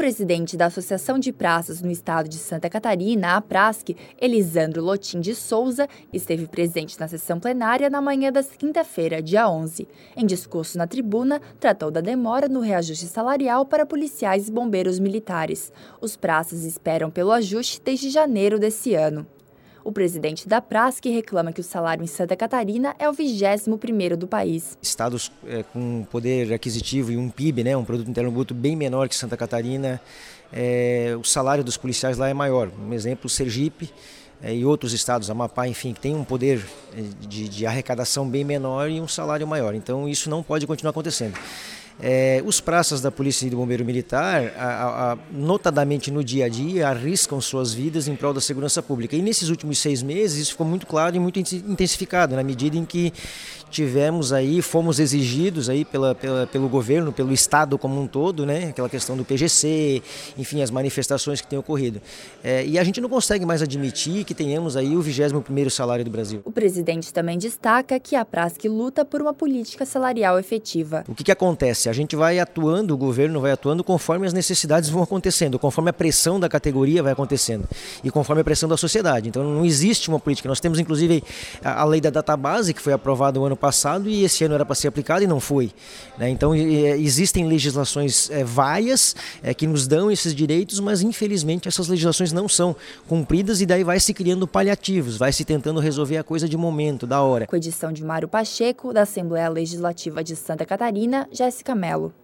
presidente da Associação de Praças no estado de Santa Catarina, a APRASC, Elisandro Lotim de Souza, esteve presente na sessão plenária na manhã da quinta-feira, dia 11. Em discurso na tribuna, tratou da demora no reajuste salarial para policiais e bombeiros militares. Os praças esperam pelo ajuste desde janeiro desse ano. O presidente da APRASC reclama que o salário em Santa Catarina é o 21º do país. Estados com poder aquisitivo e um PIB, um Produto Interno Bruto bem menor que Santa Catarina, o salário dos policiais lá é maior. Um exemplo, Sergipe e outros estados, Amapá, enfim, que tem um poder de arrecadação bem menor e um salário maior. Então isso não pode continuar acontecendo. Os praças da Polícia e do Bombeiro Militar, notadamente no dia a dia, arriscam suas vidas em prol da segurança pública. E nesses últimos 6 meses isso ficou muito claro e muito intensificado, na medida em que fomos exigidos pelo governo, pelo Estado como um todo, aquela questão do PGC, enfim, as manifestações que têm ocorrido. E a gente não consegue mais admitir que tenhamos aí o 21º salário do Brasil. O presidente também destaca que a APRASC luta por uma política salarial efetiva. O que acontece? A gente vai atuando, o governo vai atuando conforme as necessidades vão acontecendo, conforme a pressão da categoria vai acontecendo e conforme a pressão da sociedade. Então não existe uma política. Nós temos inclusive a lei da database que foi aprovada o ano passado e esse ano era para ser aplicada e não foi. Então existem legislações várias que nos dão esses direitos, mas infelizmente essas legislações não são cumpridas e daí vai se criando paliativos, vai se tentando resolver a coisa de momento, da hora. Com edição de Mário Pacheco, da Assembleia Legislativa de Santa Catarina, Jéssica Mello.